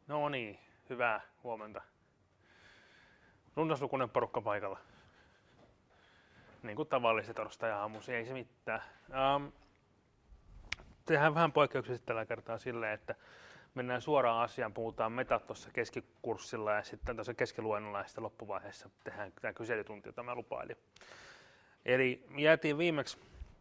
No niin, hyvää huomenta. Runsaslukuinen porukka paikalla. Niin kuin tavallisesti torstai-aamuisin, ei se mitään. Tehdään vähän poikkeuksellisesti tällä kertaa silleen, että mennään suoraan asiaan, puhutaan metat tuossa keskikurssilla ja sitten tuossa keskiluennolla ja sitten loppuvaiheessa tehdään tämä kyselytunti, jota mä lupailin. Eli jäätiin viimeksi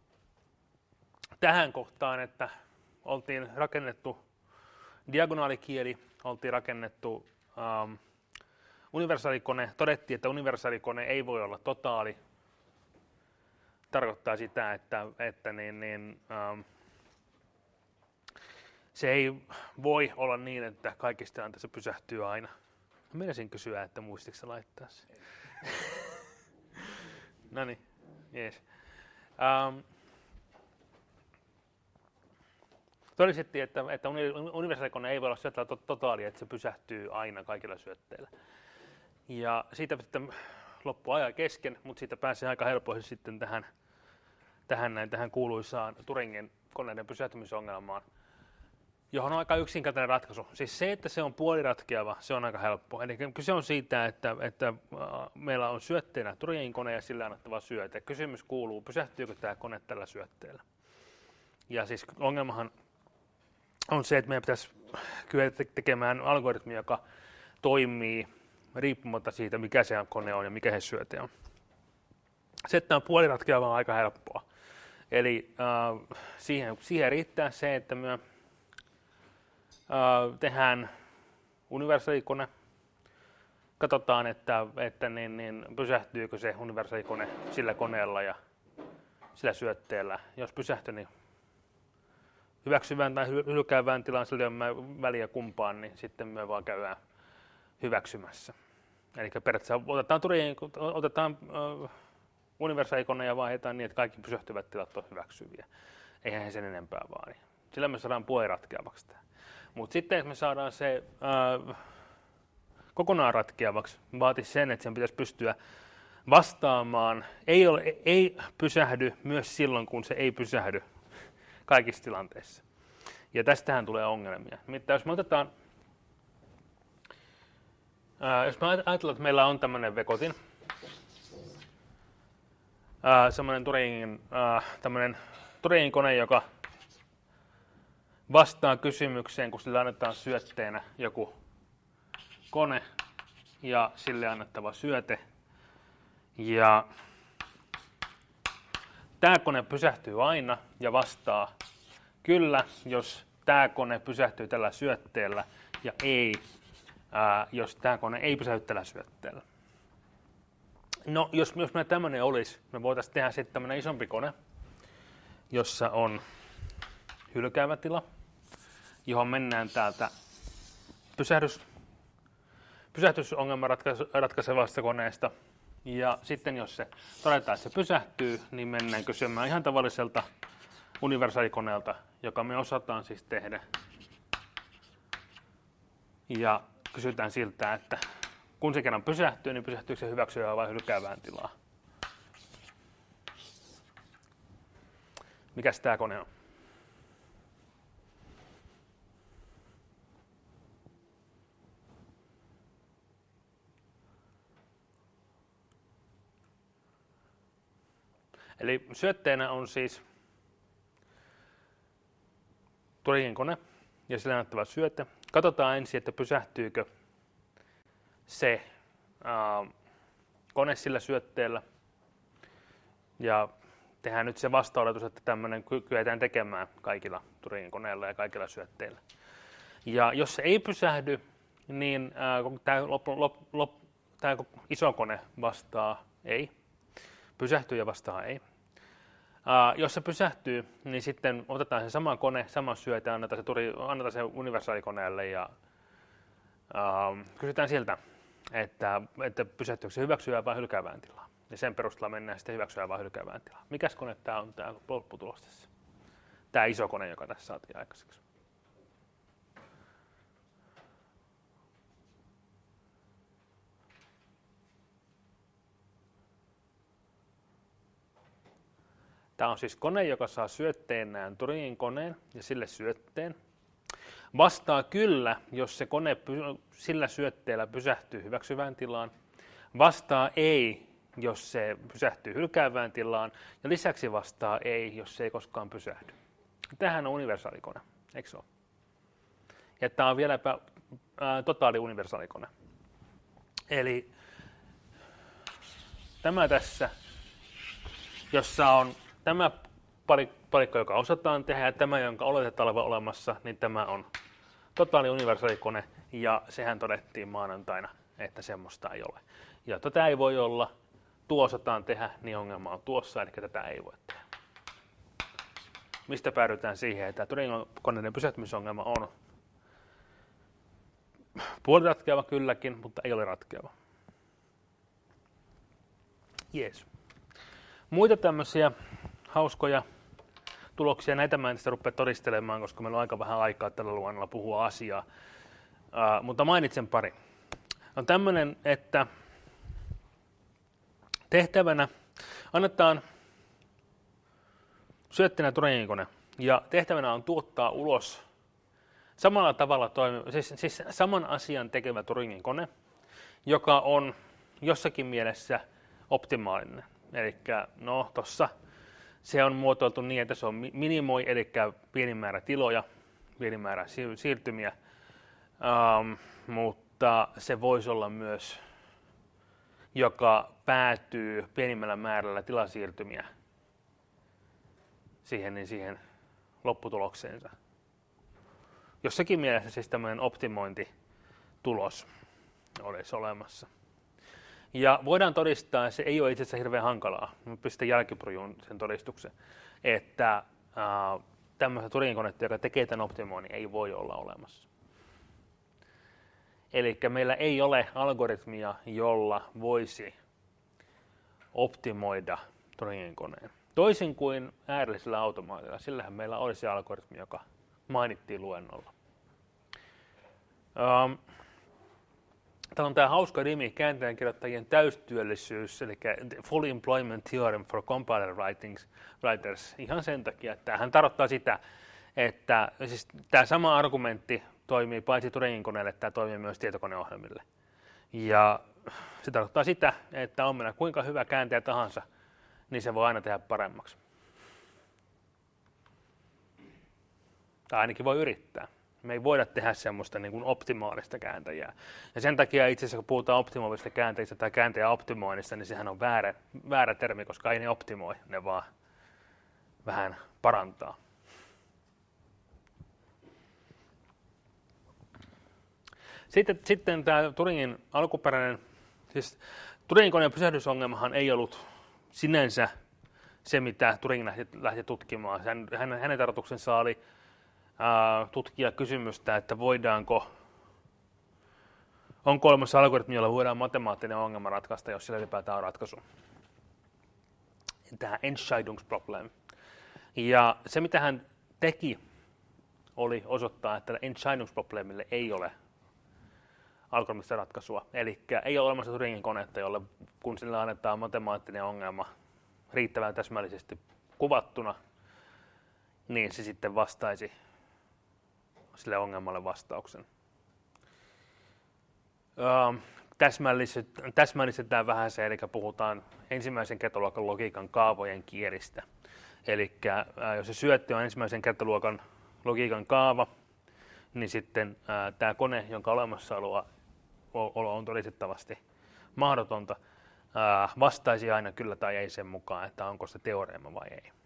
tähän kohtaan, että oltiin rakennettu diagonaalikieli, oltiin rakennettu universaalikone. Todettiin, että universaalikone ei voi olla totaali. Tarkoittaa sitä, että se ei voi olla niin, että kaikista tilanteissa pysähtyy aina. Meinasin kysyä, että muistitko sä laittaa se? No niin, jees. Todistettiin, että universaalikone ei voi olla syötteellä totaali, että se pysähtyy aina kaikilla syötteillä. Ja siitä sitten loppui ajan kesken, mutta siitä pääsee aika helposti sitten tähän kuuluisaan Turingin koneiden pysähtymisongelmaan, johon on aika yksinkertainen ratkaisu. Siis se, että se on puoliratkeava, se on aika helppo. Eli kyse on siitä, että meillä on syötteenä Turingin kone ja sillä annettava syöte. Kysymys kuuluu, pysähtyykö tämä kone tällä syötteellä. Ja siis ongelmahan on se, että meidän pitäisi kyetä tekemään algoritmi, joka toimii riippumatta siitä, mikä se kone on ja mikä se syöte on. Se, että on puoliratkeava, on aika helppoa. Eli siihen riittää se, että me tehdään universaalikone, katsotaan, että pysähtyykö se universaalikone sillä koneella ja sillä syötteellä. Jos pysähtyy, niin hyväksyvään tai hylkäävään tilaan, sillä ei ole väliä kumpaan, niin sitten me vaan käydään hyväksymässä. Eli periaatteessa otetaan universaalikone ja vaihdetaan niin, että kaikki pysähtyvät tilat on hyväksyviä. Eihän he sen enempää vaadi. Sillä me saadaan puoliratkeavaksi tämä. Mutta sitten, että me saadaan se kokonaan ratkeavaksi, vaatisi sen, että sen pitäisi pystyä vastaamaan. Ei pysähdy myös silloin, kun se ei pysähdy kaikissa tilanteissa. Ja tästähän tulee ongelmia. Nimittäin jos me otetaan, jos me ajatellaan, että meillä on tämmöinen vekotin, semmoinen Turingin kone, joka vastaa kysymykseen, kun sille annetaan syötteenä joku kone ja sille annettava syöte. Ja tämä kone pysähtyy aina ja vastaa kyllä, jos tämä kone pysähtyy tällä syötteellä ja ei, jos tämä kone ei pysähdy tällä syötteellä. No, jos meillä tämmöinen olisi, me voitaisiin tehdä sitten tämmöinen isompi kone, jossa on hylkäävä tila, johon mennään täältä pysähdysongelman ratkaisevasta koneesta. Ja sitten jos se todetaan, että se pysähtyy, niin mennään kysymään ihan tavalliselta universaalikoneelta, joka me osataan siis tehdä. Ja kysytään siltä, että kun se kerran pysähtyy, niin pysähtyykö se hyväksyvään vai hylkäävään tilaa. Mikäs tämä kone on? Eli syötteenä on siis Turingin kone ja sille annettava syöte. Katsotaan ensin, että pysähtyykö se kone sillä syötteellä. Ja tehdään nyt se vasta-oletus, että tämmöinen kyetään tekemään kaikilla Turingin koneilla ja kaikilla syötteillä. Ja jos se ei pysähdy, niin tämä iso kone vastaa ei. Pysähtyy ja vastaa ei. Jos se pysähtyy, niin sitten otetaan se sama kone, sama syöte, annetaan se universaalikoneelle ja kysytään siltä, että pysähtyykö se hyväksyvään vai hylkäävään tilaan. Ja sen perusteella mennään sitten hyväksyvään vai hylkäävään tilaan. Mikäs kone tämä on tämä lopputulos tässä? Tämä iso kone, joka tässä saatiin aikaiseksi. Tämä on siis kone, joka saa syötteenään Turingin koneen ja sille syötteen. Vastaa kyllä, jos se kone sillä syötteellä pysähtyy hyväksyvään tilaan. Vastaa ei, jos se pysähtyy hylkäävään tilaan. Ja lisäksi vastaa ei, jos se ei koskaan pysähdy. Tämähän on universaalikone, eikö se ole? Ja tämä on vieläpä totaali universaalikone. Eli tämä tässä, jossa on tämä palikka, joka osataan tehdä, ja tämä, jonka oletetaan olevan olemassa, niin tämä on totaali universaalikone, ja sehän todettiin maanantaina, että semmoista ei ole. Ja tätä ei voi olla, tuo osataan tehdä, niin ongelma on tuossa, eli tätä ei voi tehdä. Mistä päädytään siihen, että Turingin-koneiden pysähtymisongelma on puoliratkeava kylläkin, mutta ei ole ratkeava. Jees. Muita tämmöisiä hauskoja tuloksia, näitä mä en sitä rupea todistelemaan, koska meillä on aika vähän aikaa tällä luonnolla puhua asiaa, mutta mainitsen pari. On tämmöinen, että tehtävänä annetaan syötteenä Turingin-kone, ja tehtävänä on tuottaa ulos samalla tavalla siis saman asian tekevä Turingin-kone, joka on jossakin mielessä optimaalinen. Eli no tossa se on muotoiltu niin, että se on minimoi, eli pieni määrä tiloja, pieni määrä siirtymiä, mutta se voisi olla myös, joka päätyy pienimmällä määrällä tilasiirtymiä siihen lopputulokseensa. Jossakin mielessä siis tämmöinen optimointitulos olisi olemassa. Ja voidaan todistaa, se ei ole itse asiassa hirveän hankalaa, pistän jälkiprujuun sen todistuksen, että tämmöistä Turingin-konetta, joka tekee tämän optimoinnin, ei voi olla olemassa. Eli meillä ei ole algoritmia, jolla voisi optimoida Turingin-koneen. Toisin kuin äärellisellä automaatilla, sillähän meillä olisi algoritmi, joka mainittiin luennolla. Täällä on tämä hauska nimi, kääntäjänkirjoittajien täystyöllisyys, eli Full Employment Theorem for Compiler Writers. Ihan sen takia, että tämähän tarkoittaa sitä, että siis tämä sama argumentti toimii paitsi Turingin-koneelle, tämä toimii myös tietokoneohjelmille. Ja se tarkoittaa sitä, että on meillä kuinka hyvä kääntäjä tahansa, niin se voi aina tehdä paremmaksi. Tai ainakin voi yrittää. Me ei voida tehdä semmoista niin kuin optimaalista kääntäjää. Ja sen takia itse asiassa, kun puhutaan optimaalista kääntäjistä tai kääntäjän optimoinnista, niin sehän on väärä termi, koska ei ne optimoi, ne vaan vähän parantaa. Sitten tämä Turingin alkuperäinen, siis Turingin-koneen pysähdysongelmahan ei ollut sinänsä se, mitä Turing lähti tutkimaan. Hänen tarkoituksensa oli tutkia kysymystä, että onko olemassa algoritmi, jolla voidaan matemaattinen ongelma ratkaista, jos sillä ylipäätään on ratkaisu. Tämä Entscheidungsproblem. Ja se, mitä hän teki, oli osoittaa, että Entscheidungsproblemille ei ole algoritmista ratkaisua. Eli ei ole olemassa Turingin konetta, jolle kun sillä annetaan matemaattinen ongelma riittävän täsmällisesti kuvattuna, niin se sitten vastaisi sille ongelmalle vastauksen. Täsmällistetään vähän se, eli puhutaan ensimmäisen kertoluokan logiikan kaavojen kielistä. Eli jos se syötti on ensimmäisen kertoluokan logiikan kaava, niin sitten tämä kone, jonka olemassaolo on todistettavasti mahdotonta, vastaisi aina kyllä tai ei sen mukaan, että onko se teoreema vai ei.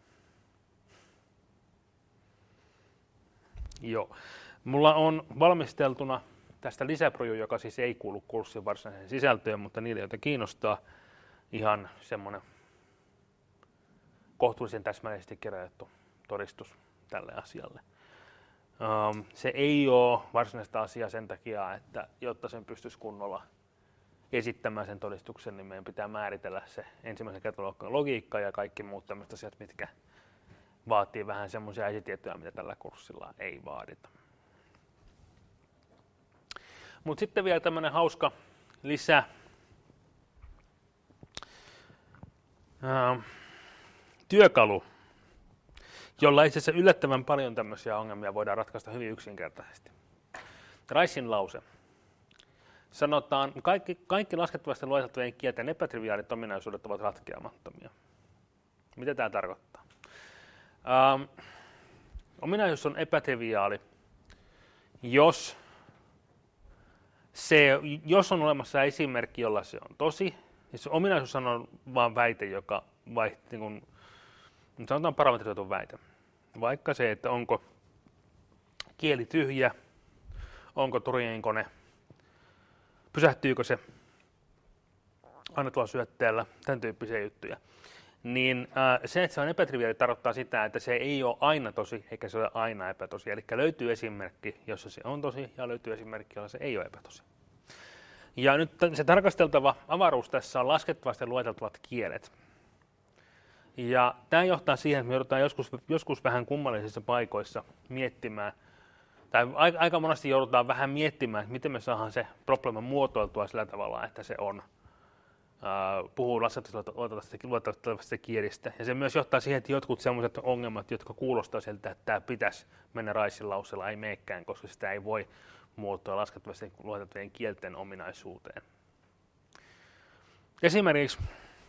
Joo. Mulla on valmisteltuna tästä lisäproju, joka siis ei kuulu kurssin varsinaiseen sisältöön, mutta niille, joita kiinnostaa, ihan semmoinen kohtuullisen täsmällisesti kerätty todistus tälle asialle. Se ei ole varsinaista asiaa sen takia, että jotta sen pystyisi kunnolla esittämään sen todistuksen, niin meidän pitää määritellä se ensimmäisen kertoluokan logiikka ja kaikki muut tämmöiset asiat, mitkä vaatii vähän semmoisia esitietoja, mitä tällä kurssilla ei vaadita. Mutta sitten vielä tämmöinen hauska lisä. Työkalu, jolla itse asiassa yllättävän paljon tämmöisiä ongelmia voidaan ratkaista hyvin yksinkertaisesti. Ricein lause. Sanotaan, kaikki laskettavasti lueteltavien kielten epätriviaalit ominaisuudet ovat ratkeamattomia. Mitä tämä tarkoittaa? Ominaisuus on epätriviaali, jos on olemassa esimerkki, jolla se on tosi, niin se ominaisuus on vain väite, joka niin sanotaan parametrisoitu väite. Vaikka se, että onko kieli tyhjä, onko Turinin kone, pysähtyykö se annetulla syötteellä, tämän tyyppisiä juttuja. Niin se, että se on epätriviaali, tarkoittaa sitä, että se ei ole aina tosi, eikä se ole aina epätosi. Eli löytyy esimerkki, jossa se on tosi, ja löytyy esimerkki, jolla se ei ole epätosi. Ja nyt se tarkasteltava avaruus tässä on laskettavasti lueteltavat kielet. Ja tämä johtaa siihen, että me joudutaan joskus vähän kummallisissa paikoissa miettimään, tai aika monesti joudutaan vähän miettimään, että miten me saadaan se probleema muotoiltua sillä tavalla, että se on puhuu lueteltavasta kielistä. Ja se myös johtaa siihen, että jotkut sellaiset ongelmat, jotka kuulostaa siltä, että tämä pitäisi mennä Ricein lauseella, ei meekään, koska sitä ei voi muotoilla laskettavasti lueteltavien kielten ominaisuuteen. Esimerkiksi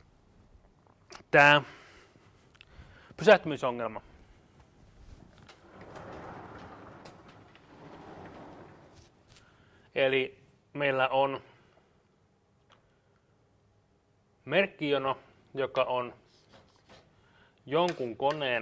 tämä pysähtymisongelma. Eli meillä on merkkijono, joka on jonkun koneen,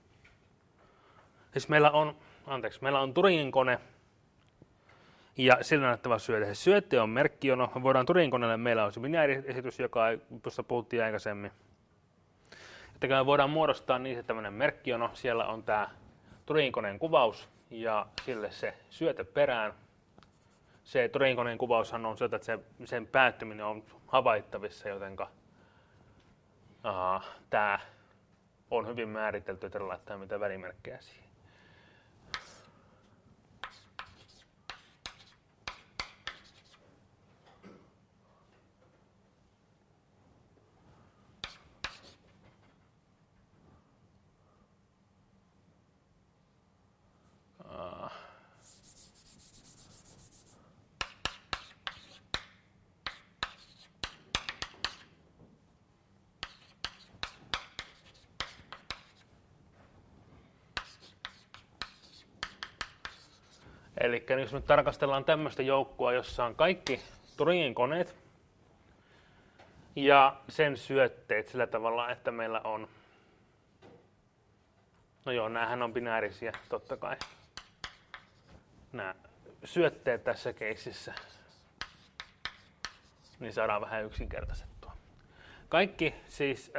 siis meillä on Turinin kone ja sillä näyttävä syöte. Se syöte on merkkijono, me voidaan Turinin koneelle, meillä on se binääriesitys, josta puhuttiin aikaisemmin. Että me voidaan muodostaa niistä tämmöinen merkkijono, siellä on tämä Turinin koneen kuvaus ja sille se syöte perään. Se Turinin koneen kuvaushan on se, että sen päättyminen on havaittavissa, jotenka tämä on hyvin määritelty, että laittaa mitä välimerkkejä siihen. Eli jos nyt tarkastellaan tämmöistä joukkoa, jossa on kaikki Turinin koneet ja sen syötteet sillä tavalla, että meillä on, no joo, näähän on binäärisiä totta kai, nämä syötteet tässä keississä, niin saadaan vähän yksinkertaistettua. Kaikki siis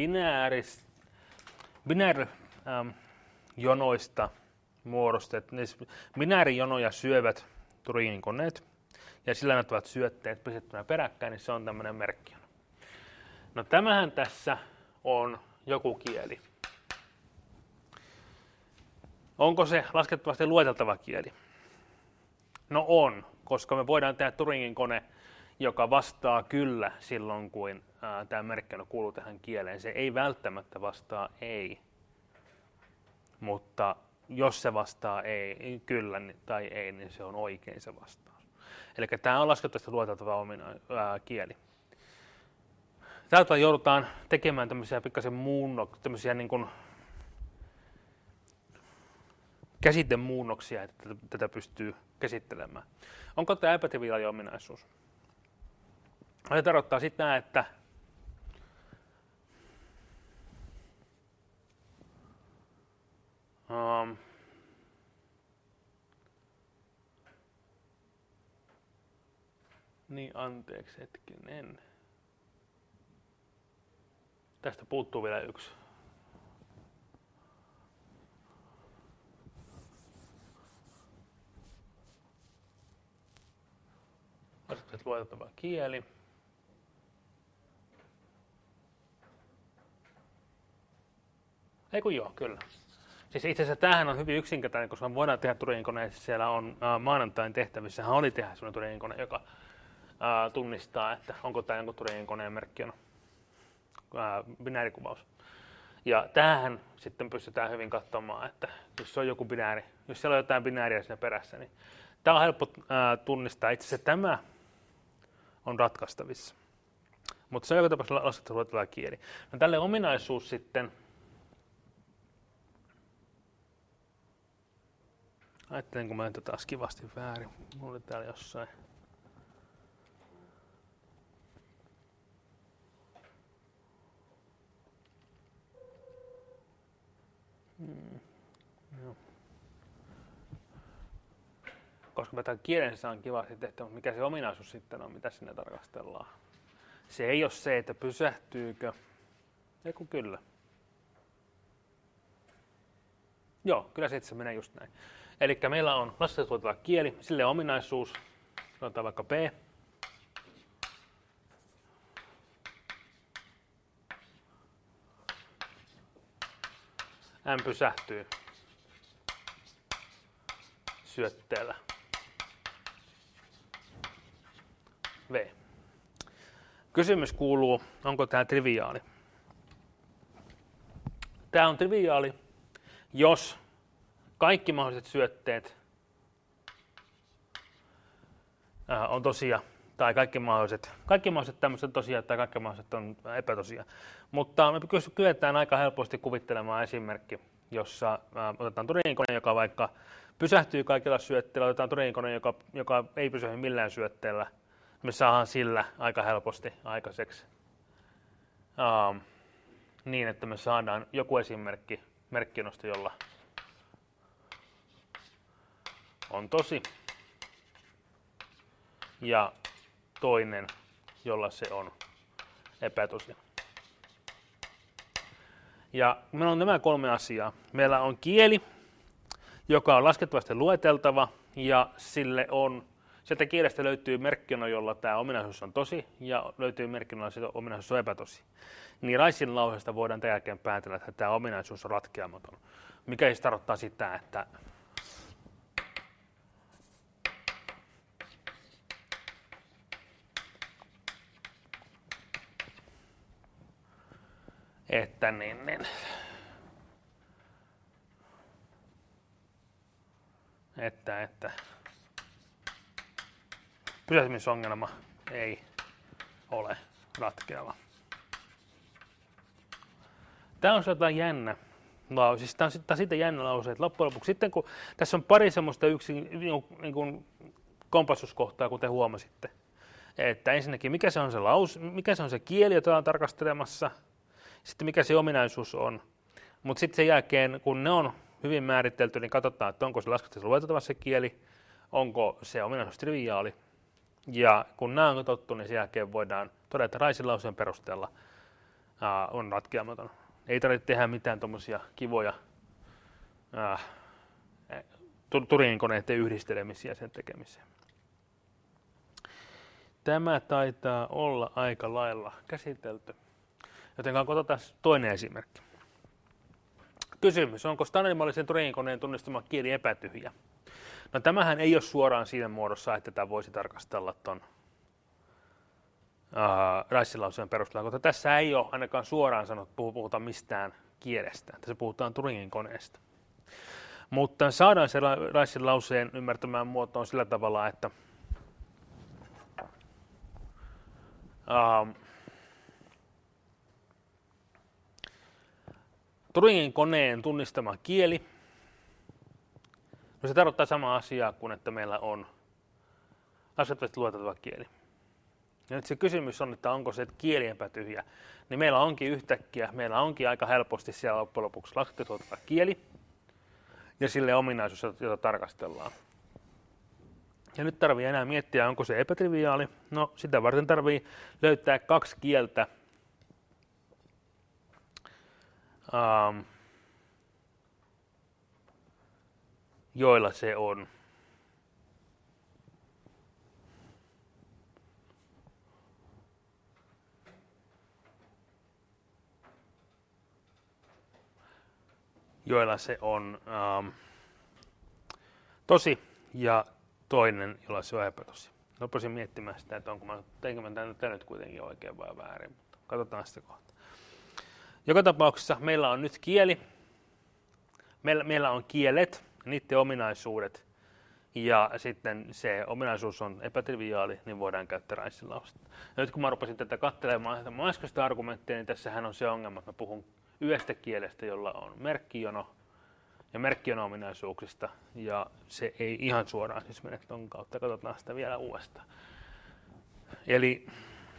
binäärijonoista muodostet, binäärijonoja syövät Turinin koneet ja sillä näyttävät syötteet pistettynä peräkkäin, niin se on tämmöinen merkkijono. No tämähän tässä on joku kieli. Onko se laskettavasti lueteltava kieli? No on, koska me voidaan tehdä Turinin kone, joka vastaa kyllä silloin, kun tämä merkkijono kuuluu tähän kieleen. Se ei välttämättä vastaa ei, mutta jos se vastaa ei, kyllä tai ei, niin se on oikein se vastaus. Eli tämä on laskettavasti lueteltava kieli. Täältä joudutaan tekemään tämmöisiä pikkasen tämmöisiä niin kuin käsitemuunnoksia, että tätä pystyy käsittelemään. Onko tämä epätriviaali ominaisuus? Se tarkoittaa sitä, että niin, anteeksi hetkinen. Tästä puuttuu vielä yksi. Laskettavasti lueteltava kieli. Ei kun joo, kyllä. Siis itse asiassa tämähän on hyvin yksinkertainen, koska me voidaan tehdä Turinin koneessa. Siellä on maanantain tehtävissähän oli tehdä sellainen Turinin kone, joka tunnistaa, että onko tämä jonkun Turinin koneen merkkijono, binäärikuvaus. Ja tähän sitten pystytään hyvin katsomaan, että jos on joku binääri, jos siellä on jotain binääriä siinä perässä, niin tämä on helppo tunnistaa. Itse asiassa tämä on ratkaistavissa. Mutta se on joka tapauksessa laskettu luettava kieli. No tälle ominaisuus sitten, ajattelenko mä tätä taas kivasti väärin, mulla oli täällä jossain. No. Koska mä tämän kielen saan kivasti tehty, mutta mikä se ominaisuus sitten on, mitä sinne tarkastellaan. Se ei ole se, että pysähtyykö. Eiku kyllä. Joo, kyllä se menee just näin. Eli meillä on laskettu luettava kieli, sille ominaisuus, sanotaan vaikka P. M pysähtyy syötteellä. V. Kysymys kuuluu, onko tämä triviaali? Tämä on triviaali, jos kaikki mahdolliset syötteet on tosia, tai kaikki mahdolliset tämmöiset tosia, tai kaikki mahdolliset on epätosia. Mutta me kyetään aika helposti kuvittelemaan esimerkki, jossa otetaan Turingin-kone, joka vaikka pysähtyy kaikilla syötteillä, otetaan Turingin-kone, joka ei pysähdy millään syötteellä. Me saadaan sillä aika helposti aikaiseksi niin, että me saadaan joku esimerkki merkkinosta, jolla on tosi, ja toinen, jolla se on epätosi. Ja meillä on nämä 3 asiaa. Meillä on kieli, joka on laskettavasti lueteltava, ja sieltä kielestä löytyy merkkino, jolla tämä ominaisuus on tosi, ja löytyy merkkino, jolla se ominaisuus on epätosi. Niin Ricein lauseesta voidaan tämän jälkeen päätellä, että tämä ominaisuus on ratkeamaton. Mikä siis tarkoittaa sitä, että pysähtymisongelma ei ole ratkeava. Tämä on jotain jännä lause. Siis tämä on siitä jännä lause, että loppujen lopuksi sitten kun tässä on pari semmoista niin kompassuskohtaa, kuten huomasitte, että ensinnäkin mikä se on se lause, mikä se on se kieli, jota ollaan tarkastelemassa, sitten mikä se ominaisuus on, mutta sitten sen jälkeen, kun ne on hyvin määritelty, niin katsotaan, että onko se laskettavasti lueteltava se kieli, onko se ominaisuus triviaali. Ja kun nämä on katsottu, niin sen jälkeen voidaan todeta, että Ricein lauseen perusteella on ratkeamaton. Ei tarvitse tehdä mitään tuommoisia kivoja Turingin koneiden yhdistelemisiä sen tekemiseen. Tämä taitaa olla aika lailla käsitelty. Joten otetaan toinen esimerkki. Kysymys, onko standardimallisen Turingin koneen tunnistama kieli epätyhjä? No tämähän ei ole suoraan siinä muodossa, että tätä voisi tarkastella tuon Ricein lauseen perusteella, koska tässä ei ole ainakaan suoraan sanottu, puhutaan mistään kielestä. Tässä puhutaan Turingin koneesta. Mutta saadaan se Ricein lauseen ymmärtämään muotoon sillä tavalla, että Turingin koneen tunnistama kieli, no se tarkoittaa samaa asiaa kuin että meillä on laskettavasti lueteltava kieli. Ja nyt se kysymys on, että onko se kieli epätyhjä, niin meillä onkin aika helposti siellä loppujen lopuksi laskettavasti lueteltava kieli ja sille ominaisuus, jota tarkastellaan. Ja nyt tarvii enää miettiä, onko se epätriviaali. No sitä varten tarvii löytää 2 kieltä, joilla se on tosi ja toinen, jolla se on epätosi. Lopuisin miettimään sitä, että teinkö mä tämä nyt kuitenkin oikein vai väärin, mutta katsotaan sitä kohta. Joka tapauksessa meillä on nyt kieli, meillä on kielet, niiden ominaisuudet, ja sitten se ominaisuus on epätriviaali, niin voidaan käyttää Raissin-lausetta. Nyt kun mä rupesin tätä katselemaan äskeistä argumenttia, niin tässähän on se ongelma, että mä puhun yhdestä kielestä, jolla on merkkijono, ja merkkijono-ominaisuuksista, ja se ei ihan suoraan siis mene ton kautta. Katsotaan sitä vielä uudestaan. Eli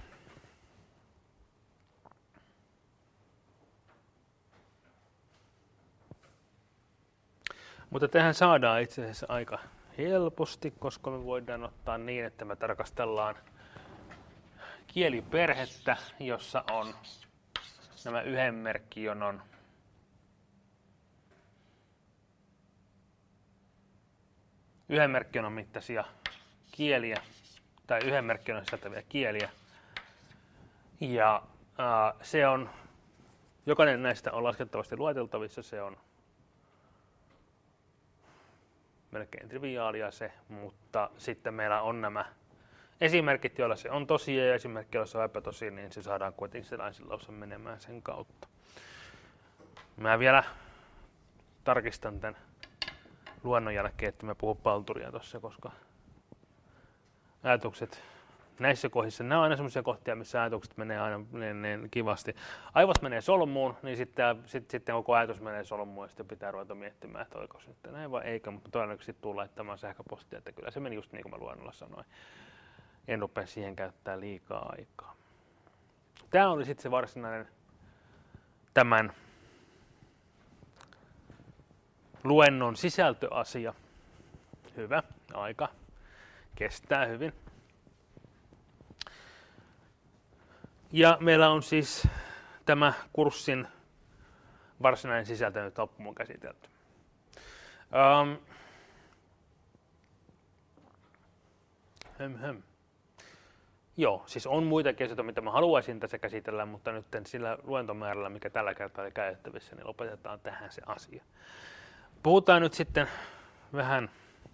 mutta tähän saadaan itse asiassa aika helposti, koska me voidaan ottaa niin, että me tarkastellaan kieliperhettä, jossa on nämä yhden merkkijonon mittaisia kieliä, tai yhden merkkijonon sisältäviä kieliä. Ja se on, jokainen näistä on laskettavasti lueteltavissa, se on melkein triviaalia se, mutta sitten meillä on nämä esimerkit, joilla se on tosia ja esimerkki, joilla se on epätosia, niin se saadaan kuitenkin se Raissin-lause menemään sen kautta. Mä vielä tarkistan tämän luennon jälkeen, että mä puhun palturia tuossa, koska ajatukset näissä kohdissa, nämä on aina sellaisia kohtia, missä ajatukset menee aina niin kivasti. Aivot menee solmuun, niin sitten koko ajatus menee solmuun ja sitten pitää ruveta miettimään, että oliko se nyt näin vai eikä, mutta todennäköisesti tuu laittamaan sähköpostia, että kyllä se meni just niin kuin mä luennolla sanoin. En rupea siihen käyttää liikaa aikaa. Tämä oli sitten se varsinainen tämän luennon sisältöasia. Hyvä, aika kestää hyvin. Ja meillä on siis tämä kurssin varsinainen sisältö nyt loppuun käsitelty. Joo, siis on muita asioita, mitä mä haluaisin tässä käsitellä, mutta nyt sillä luentomäärällä, mikä tällä kertaa oli käytettävissä, niin lopetetaan tähän se asia. Puhutaan nyt sitten vähän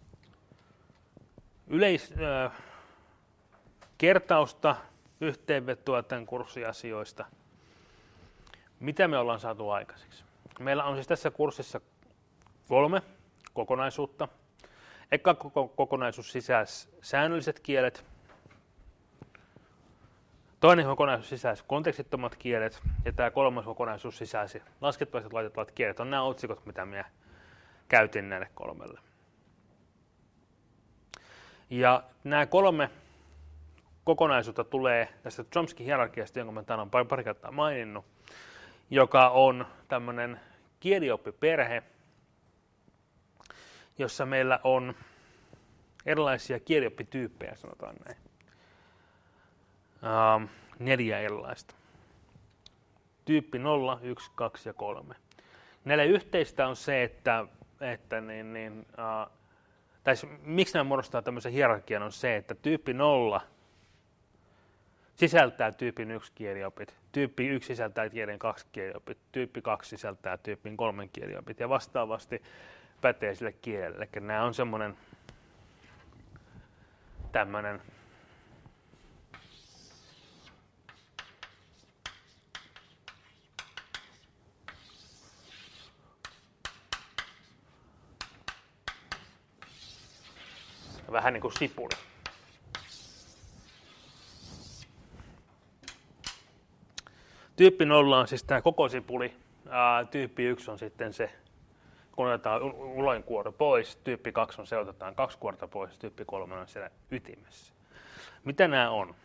kertausta, yhteenvetoa tämän kurssiasioista. Mitä me ollaan saatu aikaiseksi? Meillä on siis tässä kurssissa 3 kokonaisuutta. Eka kokonaisuus sisälsi säännölliset kielet. Toinen kokonaisuus sisälsi kontekstittomat kielet. Ja tämä 3. kokonaisuus sisälsi laskettavasti laitettavat kielet. On nämä otsikot, mitä minä käytin näille 3. Ja nämä 3 kokonaisuutta tulee tästä Chomsky-hierarkiasta, jonka mä täällä olen pari kertaa maininnut, joka on tämmöinen kielioppiperhe, jossa meillä on erilaisia kielioppityyppejä, sanotaan näin. 4 erilaista. Tyyppi 0, 1, 2 ja 3. Näille yhteistä on se, että miksi nämä muodostaa tämmöisen hierarkian, on se, että tyyppi 0 sisältää tyypin 1 kieliopit, tyyppi 1 sisältää kielen 2 kieliopit, tyyppi 2 sisältää tyypin 3 kieliopit ja vastaavasti pätee sille kielelle. Eli nämä on semmoinen tämmöinen vähän niin kuin sipuli. Tyyppi 0 on siis tämä koko sipuli. Tyyppi 1 on sitten se, kun otetaan uloinkuoro pois. Tyyppi 2 on se, otetaan 2 kuorta pois. Tyyppi 3 on siellä ytimessä. Mitä nämä on?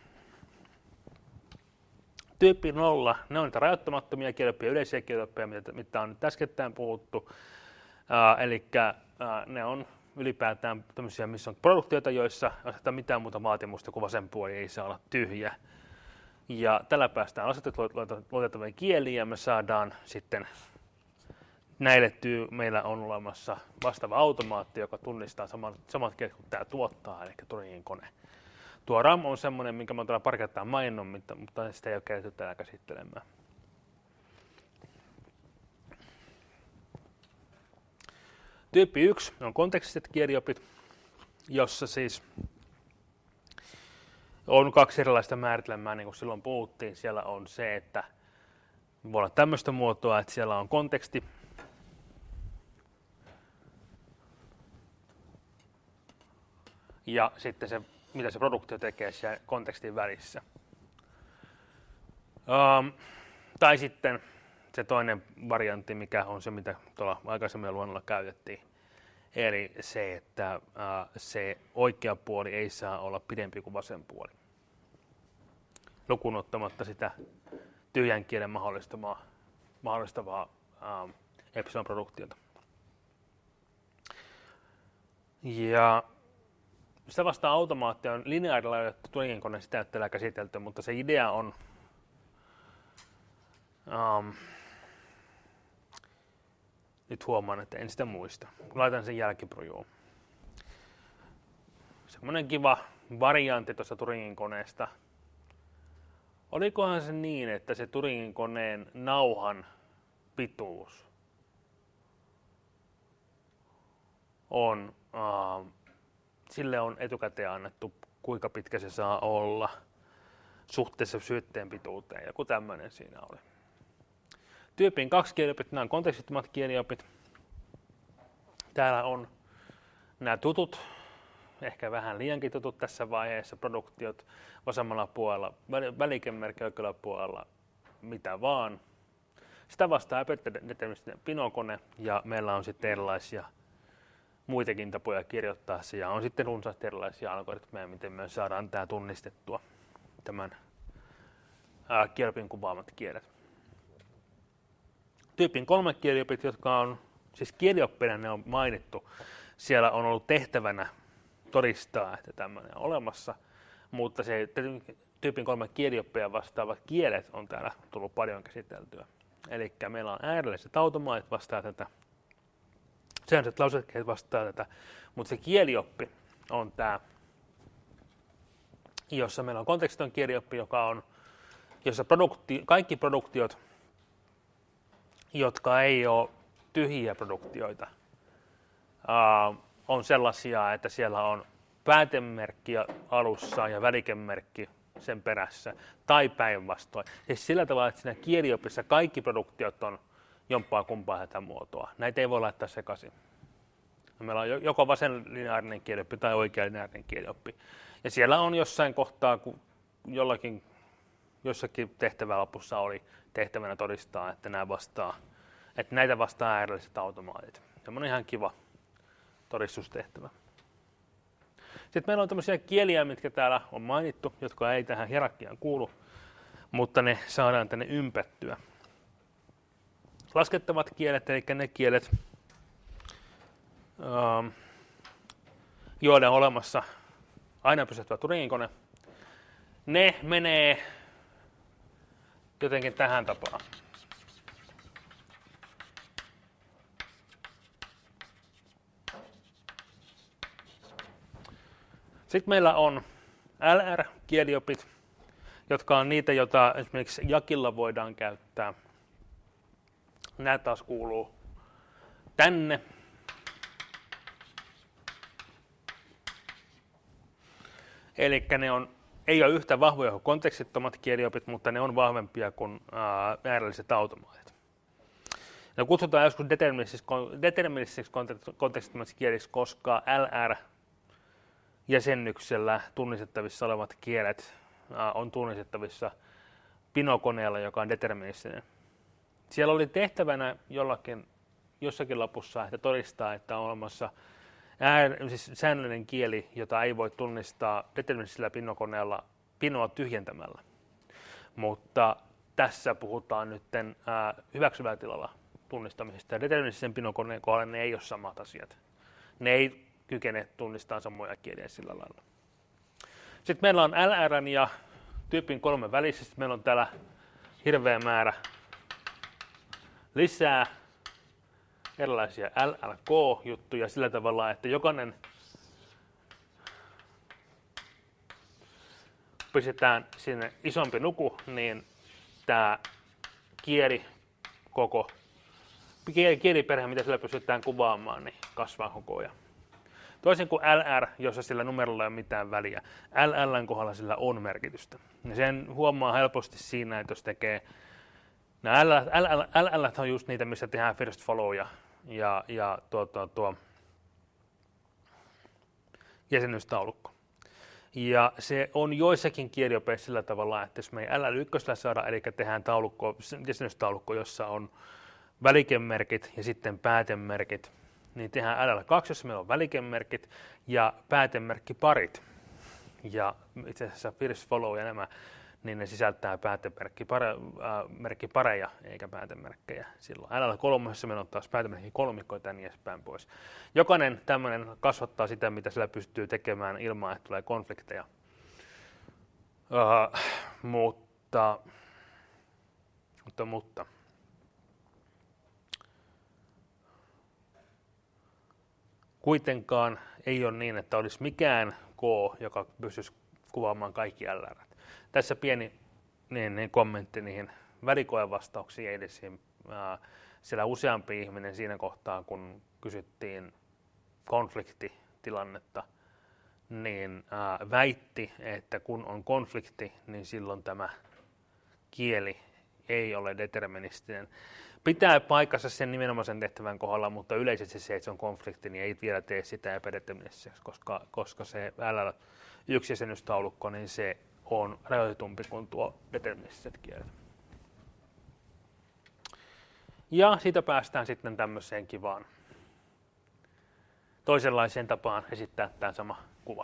Tyyppi 0, ne on niitä rajoittamattomia kielioppia, yleisiä kielioppia, mitä on nyt äskettäin puhuttu. Eli ne on ylipäätään tämmöisiä, missä on produktioita, joissa asetetaan mitään muuta vaatimusta kuin vasen puoli ei saa olla tyhjä. Ja tällä päästään asetettua luotettavia kieliä ja me saadaan sitten näille meillä on olemassa vastaava automaatti, joka tunnistaa samat kielet kuin tämä tuottaa, eli Turingin kone. Tuo RAM on semmoinen, minkä mä oon pari kertaa maininnut, mutta sitä ei ole käytetty täällä käsittelemään. Tyyppi 1 on kontekstiset kieliopit, jossa siis on 2 erilaista määritelmää, niin kuin silloin puhuttiin. Siellä on se, että Voi olla tämmöistä muotoa, että siellä on konteksti. Ja sitten se, mitä se produktio tekee siellä kontekstin välissä. Tai sitten se toinen variantti, mikä on se, mitä tuolla aikaisemmin luonnolla käytettiin. Eli se, että se oikea puoli ei saa olla pidempi kuin vasen puoli. Lukuun ottamatta sitä tyhjän kielen mahdollistavaa epsilon-produktiota. Ja sitä vasta automaattia on lineaarilla Turingin koneen sitä käsitelty, mutta se idea on nyt huomaan, että en sitä muista. Laitan sen jälkiprojuun. Semmoinen kiva variantti tuossa Turingin koneesta. Olikohan se niin, että se Turingin koneen nauhan pituus on, sille on etukäteen annettu, kuinka pitkä se saa olla suhteessa syötteen pituuteen. Joku tämmöinen siinä oli. Tyypin 2 kieliopit, nämä on kontekstittomat kieliopit. Täällä on nämä tutut, ehkä vähän liiankin tutut tässä vaiheessa, produktiot vasemmalla puolella, välikemerkki oikealla puolella, mitä vaan. Sitä vastaa epädeterministinen pinokone ja meillä on sitten erilaisia muitakin tapoja kirjoittaa se ja on sitten runsaasti erilaisia algoritmeja, miten me saadaan tämä tunnistettua, tämän kieliopin kuvaamat kielet. Tyypin 3 kieliopit, jotka on, siis kielioppeina ne on mainittu, siellä on ollut tehtävänä todistaa, että tämmöinen on olemassa, mutta se tyypin 3 kielioppeja vastaavat kielet on täällä tullut paljon käsiteltyä. Eli meillä on äärelliset automaatit vastaa tätä, säännölliset lausekkeet vastaa tätä, mutta se kielioppi on tämä, jossa meillä on kontekstiton kielioppi, joka on, jossa kaikki produktiot, jotka ei ole tyhjiä produktioita, on sellaisia, että siellä on päätemerkki alussa ja välikemerkki sen perässä, tai päinvastoin. Siis sillä tavalla, että siinä kieliopissa kaikki produktiot on jompaa kumpaa hätämuotoa. Näitä ei voi laittaa sekaisin. Meillä on joko vasen lineaarinen kielioppi tai oikea lineaarinen kielioppi. Ja siellä on jossain kohtaa, kun jossakin tehtävän lopussa oli tehtävänä todistaa, että näitä vastaa äärelliset automaatit. Semmoinen ihan kiva todistustehtävä. Sitten meillä on tämmöisiä kieliä, mitkä täällä on mainittu, jotka ei tähän hierarkiaan kuulu, mutta ne saadaan tänne ympättyä. Laskettavat kielet, eli ne kielet, joiden on olemassa aina pysähtyvä Turingin kone, ne menee jotenkin tähän tapaan. Sitten meillä on LR-kieliopit, jotka on niitä, joita esimerkiksi Jakilla voidaan käyttää. Nämä taas kuuluu tänne. Eli ne ei ole yhtä vahvoja kuin kontekstittomat kieliopit, mutta ne on vahvempia kuin äärelliset automaatit. Ne kutsutaan joskus deterministisiksi kontekstittomiksi kieliksi, koska LR-jäsennyksellä tunnistettavissa olevat kielet on tunnistettavissa pinokoneella, joka on deterministinen. Siellä oli tehtävänä jossakin lopussa, että todistaa, että on olemassa siis säännöllinen kieli, jota ei voi tunnistaa deterministisellä pinokoneella pinoa tyhjentämällä. Mutta tässä puhutaan nyt hyväksyvällä tilalla tunnistamisesta. Ja deterministisen pinokoneen kohdalla ne ei ole samat asiat. Ne ei kykene tunnistamaan samoja kieliä sillä lailla. Sitten meillä on LR:n ja tyypin 3 välissä. Sitten meillä on täällä hirveä määrä lisää erilaisia LLK-juttuja sillä tavalla, että jokainen pistetään sinne isompi luku, niin tämä kieliperhe, mitä sillä pystytään kuvaamaan, niin kasvaa koko ajan. Toisin kuin LR, jossa sillä numerolla ei ole mitään väliä, LL:n kohdalla sillä on merkitystä. Ja sen huomaa helposti siinä, että jos tekee Nämä LL on just niitä, missä tehdään first follow ja tuo jäsenyystaulukko. Ja se on joissakin kieliopeissa sillä tavalla, että jos me ei LL1 saada, eli tehdään jäsenyystaulukko, jossa on välikemerkit ja sitten päätemerkit, niin tehdään LL2, jossa meillä on välikemerkit ja päätemerkkiparit. Ja itse asiassa first follow ja nämä, niin ne sisältää päätemerkkipareja eikä päätemerkkejä silloin. LL3 meillä on taas päätemerkki kolmikko ja niin edespäin pois. Jokainen tämmöinen kasvattaa sitä, mitä sillä pystyy tekemään ilman, että tulee konflikteja. Mutta kuitenkaan ei ole niin, että olisi mikään K, joka pystyisi kuvaamaan kaikki LR. Tässä pieni kommentti niihin välikoevastauksiin eilisiin. Siellä useampi ihminen siinä kohtaa, kun kysyttiin konfliktitilannetta, niin väitti, että kun on konflikti, niin silloin tämä kieli ei ole deterministinen. Pitää paikassa sen nimenomaisen tehtävän kohdalla, mutta yleisesti se, että se on konflikti, niin ei vielä tee sitä epädeterministiseksi, koska se LL1-jäsenyystaulukko, niin se on rajoitetumpi kuin tuo deterministiset kielet. Ja siitä päästään sitten tämmöiseen kivaan toisenlaiseen tapaan esittää tämä sama kuva.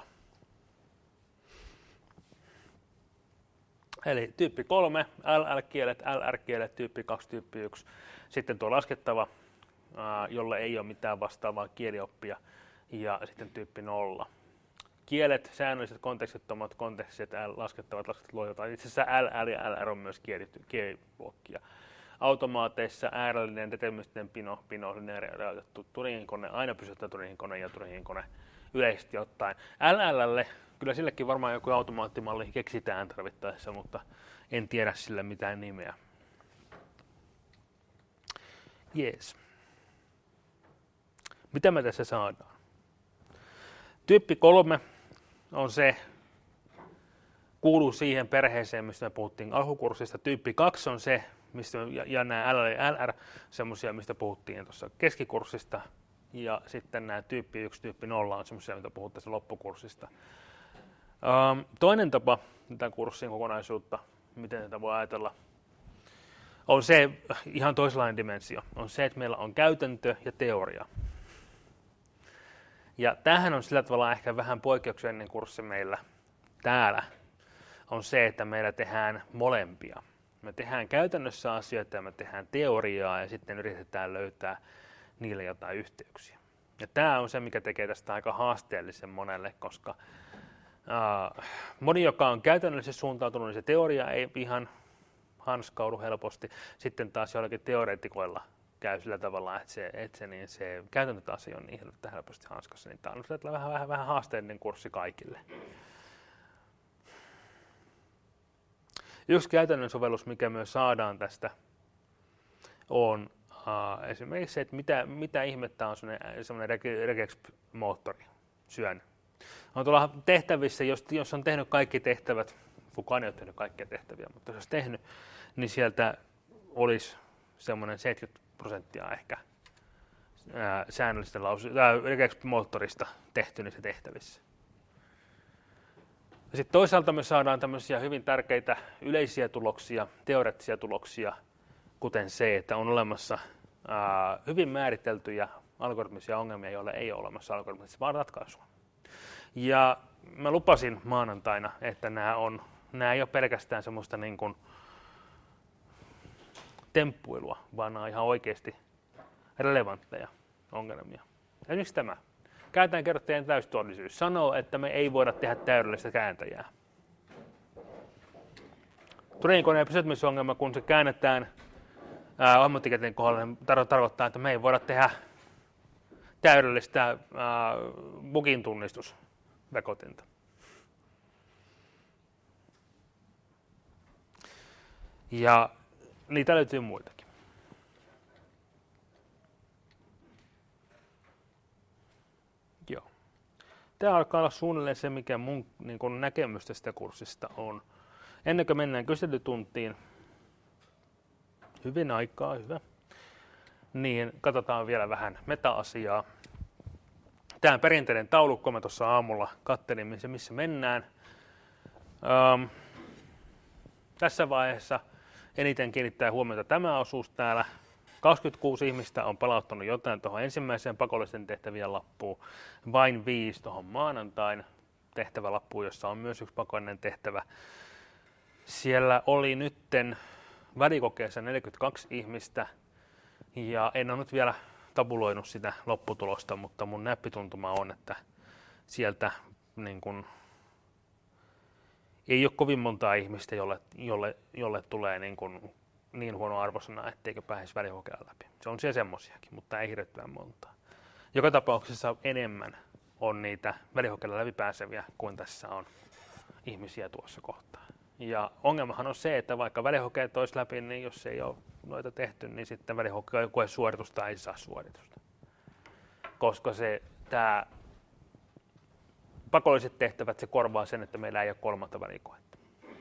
Eli tyyppi 3, LL-kielet, LR-kielet, tyyppi 2, tyyppi 1. Sitten tuo laskettava, jolle ei ole mitään vastaavaa kielioppia, ja sitten tyyppi 0. Kielet, säännölliset, kontekstittomat, kontekstiset, laskettavat luotetaan. Itse asiassa LL ja LR on myös kieliluokkia. Automaateissa äärellinen, deterministinen pino, lineaarinen rajoitettu Turingin kone, aina pysyttää Turingin kone ja Turingin kone yleisesti ottaen. LLlle, kyllä sillekin varmaan joku automaattimalli keksitään tarvittaessa, mutta en tiedä sille mitään nimeä. Jees. Mitä me tässä saadaan? Tyyppi 3 on se, kuuluu siihen perheeseen, mistä me puhuttiin alkukurssista. Tyyppi 2 on se, ja nämä L ja LR, semmoisia, mistä puhuttiin tuossa keskikurssista. Ja sitten nämä tyyppi 1, tyyppi 0 on semmoisia, mitä puhuttaisiin loppukurssista. Toinen tapa tätä kurssin kokonaisuutta, miten tätä voi ajatella, on se ihan toisenlainen dimensio. On se, että meillä on käytäntö ja teoria. Ja tämähän on sillä tavalla ehkä vähän poikkeuksellinen kurssi meillä täällä. On se, että meillä tehdään molempia. Me tehdään käytännössä asioita ja me tehdään teoriaa ja sitten yritetään löytää niille jotain yhteyksiä. Ja tämä on se, mikä tekee tästä aika haasteellisen monelle, koska moni, joka on käytännöllisesti suuntautunut, niin se teoria ei ihan hanskaudu helposti. Sitten taas jollakin teoreetikoilla käy sillä tavalla, että se käytäntö taas ei ole niin helposti hanskassa. Niin tämä on vähän haasteellinen kurssi kaikille. Yksi käytännön sovellus, mikä myös saadaan tästä, on esimerkiksi se, että mitä ihmettä on semmoinen regex-moottori syönyt. On tuolla tehtävissä, jos on tehnyt kaikki tehtävät, kukaan ei ole tehnyt kaikkia tehtäviä, mutta jos olisi tehnyt, niin sieltä olisi semmoinen 70% ehkä säännöllistä regex-moottorista tehty niissä tehtävissä. Sitten toisaalta me saadaan tämmöisiä hyvin tärkeitä yleisiä tuloksia, teoreettisia tuloksia, kuten se, että on olemassa hyvin määriteltyjä algoritmisia ongelmia, joille ei ole olemassa algoritmisia ratkaisua. Ja mä lupasin maanantaina, että nämä ei ole pelkästään semmoista niin kuin temppuilua, vaan nämä on ihan oikeasti relevantteja ongelmia. Esimerkiksi tämä. Kääntäen kerrottajien täystodellisuus sanoo, että me ei voida tehdä täydellistä kääntäjää. Turingin koneen pysäyttämisongelma, kun se käännetään ammattikäteen kohdalle, niin tarkoittaa, että me ei voida tehdä täydellistä bugin tunnistusvekotinta. Ja niitä löytyy muitakin. Joo. Tämä alkaa olla suunnilleen se, mikä mun niin näkemys tästä kurssista on. Ennen kuin mennään kyselytuntiin, hyvin aikaa, hyvä. Niin katsotaan vielä vähän meta-asiaa. Tämä perinteinen taulukko, mä tuossa aamulla kattelin, missä mennään. Tässä vaiheessa eniten kiinnittää huomiota tämä osuus täällä. 26 ihmistä on palauttanut jotain tuohon ensimmäiseen pakollisten tehtävien lappuun. Vain 5 tuohon maanantain tehtävälappuun, jossa on myös yksi pakollinen tehtävä. Siellä oli nytten välikokeessa 42 ihmistä ja en ole nyt vielä tabuloinut sitä lopputulosta, mutta mun näppituntuma on, että sieltä niin kun, ei ole kovin montaa ihmistä, jolle tulee niin huono arvosana, etteikö pääsisi välikokeella läpi. Se on siellä semmosiakin, mutta ei hirveän montaa. Joka tapauksessa enemmän on niitä välikokeilla läpipääseviä kuin tässä on ihmisiä tuossa kohtaa. Ja ongelmahan on se, että vaikka välikokeet olisi läpi, niin jos ei ole noita tehty, niin sitten välikoe suoritusta ei saa suoritusta. Koska tämä pakolliset tehtävät, se korvaa sen, että meillä ei ole 3. välikoetta.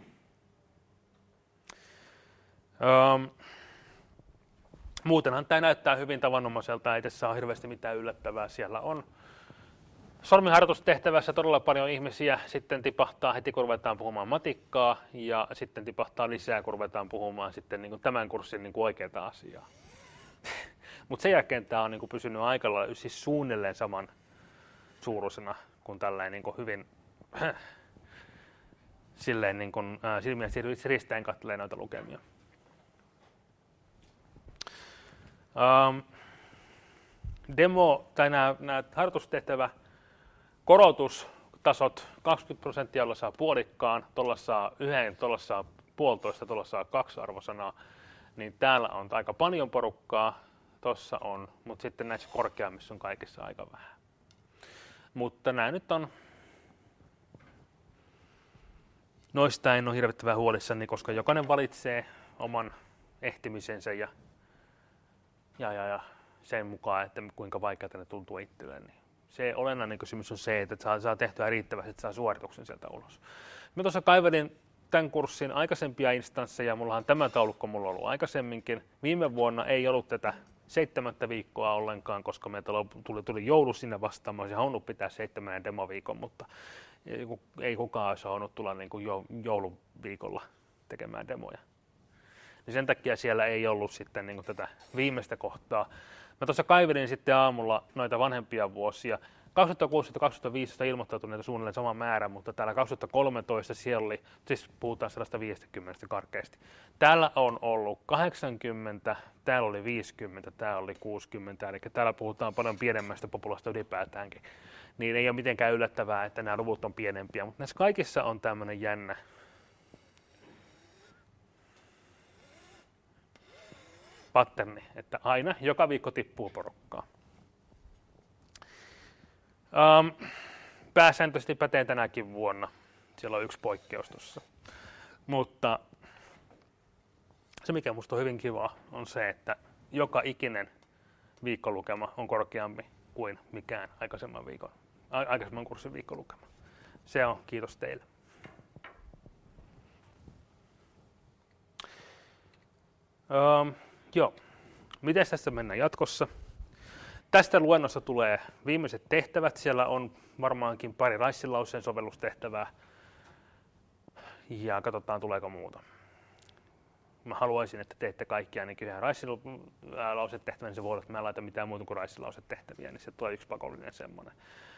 Muutenhan tämä näyttää hyvin tavanomaiselta, ei tässä ole hirveästi mitään yllättävää. Siellä on sormiharjoitustehtävässä todella paljon ihmisiä, sitten tipahtaa heti, kun ruvetaan puhumaan matikkaa, ja sitten tipahtaa lisää, kun ruvetaan puhumaan sitten niin kuin tämän kurssin niin kuin oikeaa asiaa. Mutta sen jälkeen tämä on niin kuin pysynyt aika lailla siis suunnilleen saman suuruisena kuin tällainen niin kuin hyvin silleen niin kuin silmiä ristein katselee noita lukemia. Demo tai nämä harjoitustehtävä korotustasot 20%, jolla saa puolikkaan, tuolla saa 1, tuolla saa 1,5, tuolla saa 2 arvosanaa, niin täällä on aika paljon porukkaa, tuossa on, mutta sitten näissä korkeammissa on kaikissa aika vähän. Mutta nämä nyt on, noista en ole hirvittävän huolissani, koska jokainen valitsee oman ehtimisensä ja sen mukaan, että kuinka vaikeaa ne tuntuu itselleen. Niin se olennainen kysymys on se, että saa tehtyä riittävästi, että saa suorituksen sieltä ulos. Mä tuossa kaivelin tämän kurssin aikaisempia instansseja, mullahan tämä taulukko mulla on ollut aikaisemminkin. Viime vuonna ei ollut tätä 7. viikkoa ollenkaan, koska meiltä tuli joulu sinne vastaan. Mä olisin halunnut pitää 7. demoviikon, mutta ei kukaan olisi halunnut tulla niin kuin jouluviikolla tekemään demoja. Niin sen takia siellä ei ollut sitten niin kuin tätä viimeistä kohtaa. Mä tuossa kaivelin sitten aamulla noita vanhempia vuosia. 2016 ja 2015 ilmoittautuneita suunnilleen sama määrä, mutta täällä 2013 siellä oli, siis puhutaan 150 karkeasti. Täällä on ollut 80, täällä oli 50, täällä oli 60, eli täällä puhutaan paljon pienemmästä populaasta ylipäätäänkin. Niin ei ole mitenkään yllättävää, että nämä luvut on pienempiä, mutta näissä kaikissa on tämmöinen jännä patterni, että aina joka viikko tippuu porukkaa. Pääsääntöisesti pätee tänäkin vuonna. Siellä on yksi poikkeus tuossa. Mutta se, mikä minusta on hyvin kiva, on se, että joka ikinen viikkolukema on korkeampi kuin mikään aikaisemman kurssin viikkolukema. Se on kiitos teille. Joo. Miten tässä mennään jatkossa? Tästä luennosta tulee viimeiset tehtävät. Siellä on varmaankin pari raissilauseen sovellustehtävää. Ja katsotaan, tuleeko muuta. Mä haluaisin, että teette kaikki ainakin yhden raissilausetehtävän, niin se voi olla, että mä en laita mitään muuta kuin raissilausetehtäviä, niin se tulee yksi pakollinen semmoinen.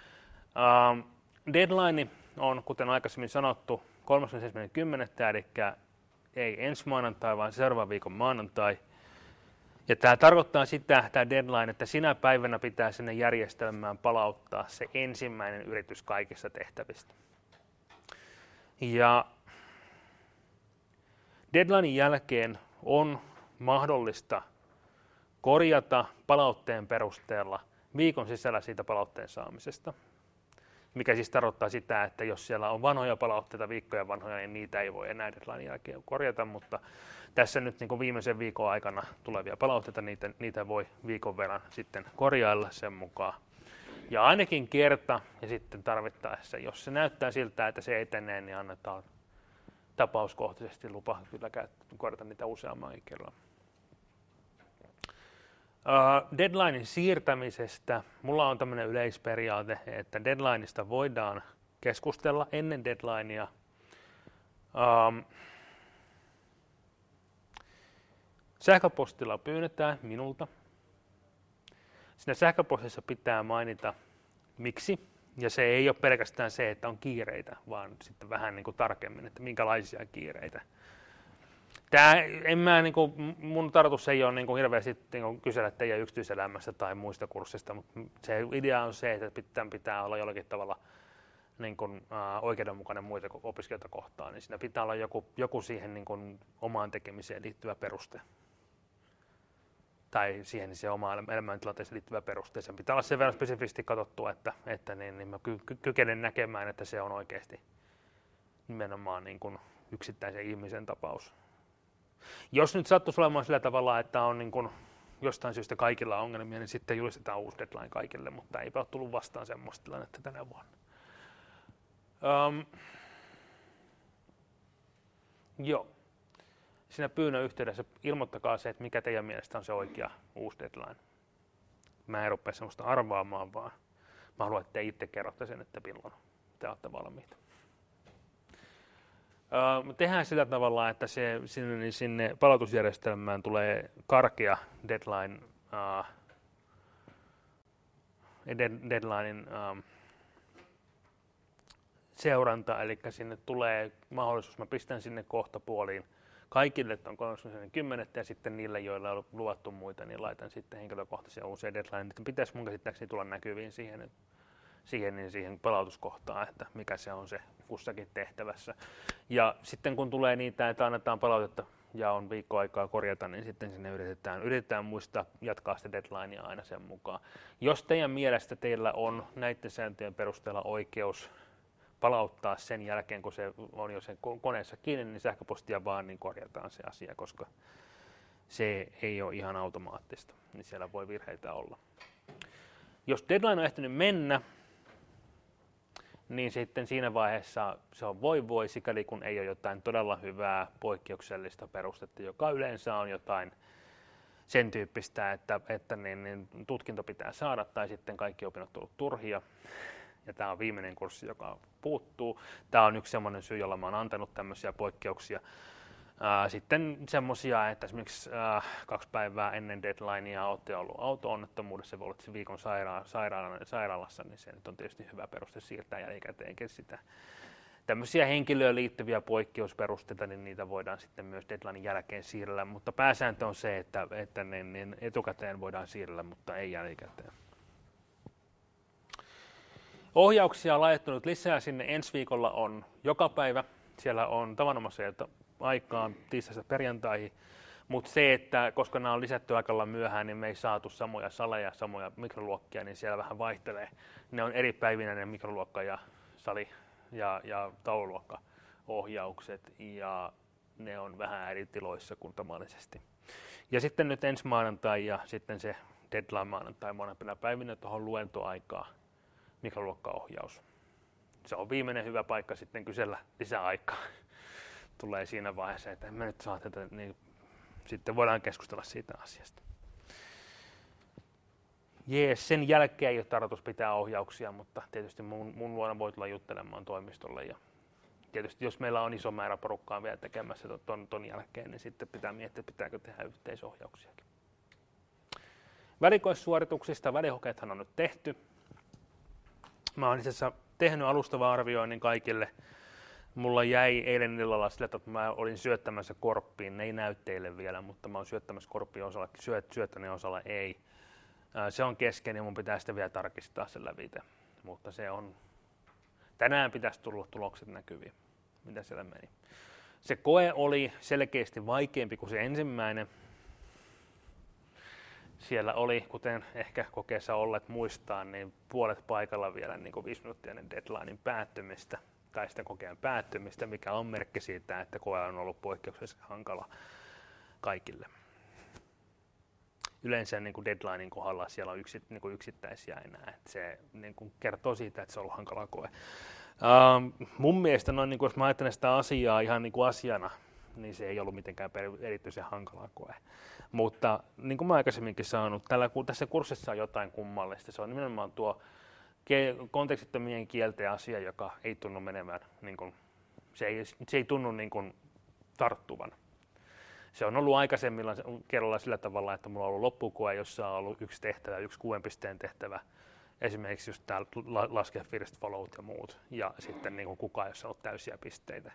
Deadline on, kuten aikaisemmin sanottu, 31.10. eli ei ensi maanantai, vaan seuraavan viikon maanantai. Ja tämä tarkoittaa sitä, tämä deadline, että sinä päivänä pitää sinne järjestelmään palauttaa se ensimmäinen yritys kaikista tehtävistä. Ja deadlinein jälkeen on mahdollista korjata palautteen perusteella viikon sisällä siitä palautteen saamisesta. Mikä siis tarkoittaa sitä, että jos siellä on vanhoja palautteita, viikkoja vanhoja, niin niitä ei voi enää deadlinein jälkeen korjata, mutta tässä nyt niin kuin viimeisen viikon aikana tulevia palautteita, niitä voi viikon verran sitten korjailla sen mukaan. Ja ainakin kerta ja sitten tarvittaessa, jos se näyttää siltä, että se etenee, niin annetaan tapauskohtaisesti lupa kyllä korjata niitä useammankin kerran. Deadlinein siirtämisestä. Mulla on tämmöinen yleisperiaate, että deadlineista voidaan keskustella ennen deadlinea. Sähköpostilla pyydetään minulta. Siinä sähköpostissa pitää mainita miksi, ja se ei ole pelkästään se, että on kiireitä, vaan sitten vähän niin kuin tarkemmin, että minkälaisia kiireitä. Mun tarkoitus ei ole niin kuin hirveästi niin kuin kysellä teidän yksityiselämässä tai muista kursseista, mutta se idea on se, että pitää olla jollakin tavalla niin kuin, oikeudenmukainen muita opiskelijoita kohtaan, niin siinä pitää olla joku siihen niin kuin, omaan tekemiseen liittyvä peruste. Tai siihen omaan elämäntilanteeseen liittyvä peruste. Sen pitää olla sen verran spesifisti katsottua, että niin mä kykenen näkemään, että se on oikeasti nimenomaan niin kuin yksittäisen ihmisen tapaus. Jos nyt sattuisi olemaan sillä tavalla, että on niin kuin jostain syystä kaikilla ongelmia, niin sitten julistetaan uusi deadline kaikille, mutta eipä ole tullut vastaan semmoista tilannetta tänä vuonna. Joo. Siinä pyynnön yhteydessä ilmoittakaa se, että mikä teidän mielestä on se oikea uusi deadline. Mä en rupea semmoista arvaamaan, vaan mä haluan, että te itse kerrotte sen, että milloin te olette valmiita. Tehdään sillä tavalla, että sinne palautusjärjestelmään tulee karkea deadlinein seuranta, eli sinne tulee mahdollisuus, mä pistän sinne kohtapuoliin kaikille, että on 30.10. ja sitten niille, joilla on luvattu muita, niin laitan sitten henkilökohtaisia uusia deadline. Niitä pitäisi mun käsittääkseni tulla näkyviin siihen palautuskohtaan, että mikä se on se kussakin tehtävässä. Ja sitten kun tulee niitä, että annetaan palautetta ja on viikko aikaa korjata, niin sitten sinne yritetään muistaa jatkaa sitä deadlinea aina sen mukaan. Jos teidän mielestä teillä on näiden sääntöjen perusteella oikeus palauttaa sen jälkeen, kun se on jo sen koneessa kiinni, niin sähköpostia vaan niin korjataan se asia, koska se ei ole ihan automaattista, niin siellä voi virheitä olla. Jos deadline on ehtinyt mennä, niin sitten siinä vaiheessa se on voi, sikäli kun ei ole jotain todella hyvää poikkeuksellista perustetta, joka yleensä on jotain sen tyyppistä, että niin tutkinto pitää saada tai sitten kaikki opinnot on ollut turhia. Ja tämä on viimeinen kurssi, joka puuttuu. Tämä on yksi semmoinen syy, jolla mä oon antanut tämmöisiä poikkeuksia. Sitten semmoisia, että esimerkiksi 2 päivää ennen deadlinea olette ollut auto-onnettomuudessa, voi olla viikon sairaalassa, niin se nyt on tietysti hyvä peruste siirtää jälkikäteenkin sitä. Tämmöisiä henkilöön liittyviä poikkeusperusteita, niin niitä voidaan sitten myös deadlinein jälkeen siirrellä, mutta pääsääntö on se, että niin etukäteen voidaan siirrellä, mutta ei jälkikäteen. Ohjauksia on laitettu nyt lisää sinne. Ensi viikolla on joka päivä. Siellä on tavanomaisesta aikaa tiistaista perjantaihin. Mutta se, että koska nämä on lisätty aika lailla myöhään, niin me ei saatu samoja saleja, samoja mikroluokkia, niin siellä vähän vaihtelee. Ne on eri päivinä ne mikroluokka ja sali ja taululuokka-ohjaukset ja ne on vähän eri tiloissa kuin tavallisesti. Ja sitten nyt ensi maanantai ja sitten se deadline maanantai molempina päivinä tuohon luentoaikaa. Mikroluokkaohjaus. Se on viimeinen hyvä paikka sitten kysellä lisää aikaa. Tulee siinä vaiheessa, että me nyt saa tätä, niin sitten voidaan keskustella siitä asiasta. Jees, sen jälkeen ei ole tarkoitus pitää ohjauksia, mutta tietysti mun luona voi tulla juttelemaan toimistolle. Ja tietysti jos meillä on iso määrä porukkaa vielä tekemässä ton jälkeen, niin sitten pitää miettiä, pitääkö tehdä yhteisohjauksiakin. Välikoissuorituksista välihokeethan on nyt tehty. Mä oon itse asiassa tehnyt alustavan arvioinnin kaikille. Mulla jäi eilen illalla sillä, että mä olin syöttämässä korppiin. Ne ei näy teille vielä, mutta mä oon syöttämässä korppiin osalla, syöttäneen osalla ei. Se on kesken ja mun pitää sitten vielä tarkistaa sen lävite. Mutta se on, tänään pitäisi tulla tulokset näkyviin, mitä siellä meni. Se koe oli selkeästi vaikeampi kuin se ensimmäinen. Siellä oli, kuten ehkä kokeessa olleet muistaa, niin puolet paikalla vielä niin kuin 5 minuuttia ennen deadlinein päättymistä tai sitä kokeen päättymistä, mikä on merkki siitä, että koe on ollut poikkeuksellisesti hankala kaikille. Yleensä niin kuin deadlinein kohdalla siellä on niin kuin yksittäisiä enää, että se niin kuin kertoo siitä, että se on ollut hankala koe. Mun mielestä, noin, niin kuin jos mä ajattelen sitä asiaa ihan niin kuin asiana, niin se ei ollut mitenkään erityisen hankala koe. Mutta niin kuin mä aikaisemminkin sanonut, tässä kurssissa on jotain kummallista. Se on nimenomaan tuo kontekstittomien kielten asia, joka ei tunnu menemään, niin kuin, se ei tunnu niin kuin tarttuvan. Se on ollut aikaisemmilla kerralla sillä tavalla, että mulla on ollut loppukoe, jossa on ollut yksi tehtävä, yksi 6 pisteen tehtävä. Esimerkiksi just täällä laskea first followt ja muut. Ja sitten niin kuin kukaan ei ole saanut täysiä pisteitä.